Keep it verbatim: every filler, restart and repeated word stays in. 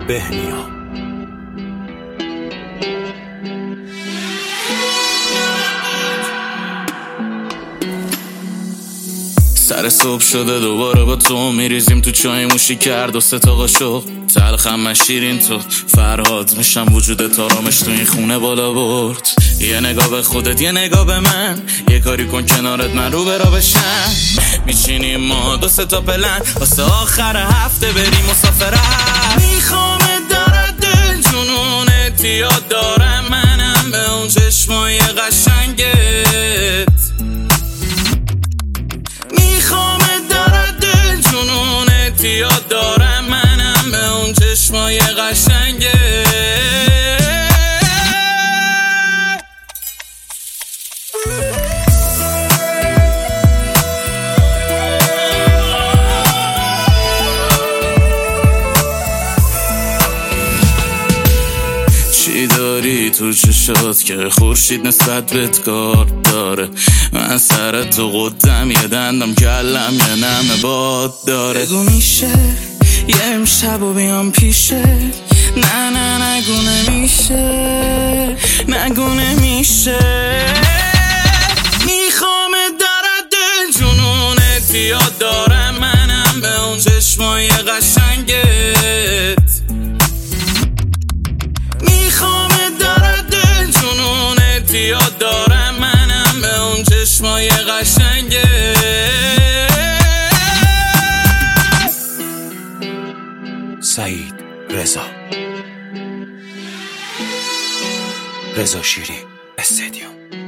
بهنیا. سر صبح شده دوباره با تو میریزیم تو چای موشی کرد و ستاقا شو تلخم من شیرین تو فرهاد میشم وجودت آرامش تو این خونه بالا برد. یه نگاه به خودت یه نگاه به من، یه کاری کن کنارت من رو برا بشم. میچینیم ما دو سه تا پلن واسه آخر هفته بریم مسافرت. میخوام درد جنونت یاد دارم منم به اون چشمای قشنگت. میخوام درد جنونت یاد دارم منم به اون چشمای قشنگت. چی داری تو چشات که خورشید نسبت بهت کار داره؟ من سر تو قدم یه دندم کلم یه نمه باد داره. بگو میشه یه امشب و بیام پیشه؟ نه نه نگو نمیشه، نگو نمیشه. میخوام درد جنونت یاد دارم منم به اون چشمای قشنگت. میخوام درد جنونت یاد دارم منم به اون چشمای قشنگت. سعید رضا، رضا شیری استادیوم.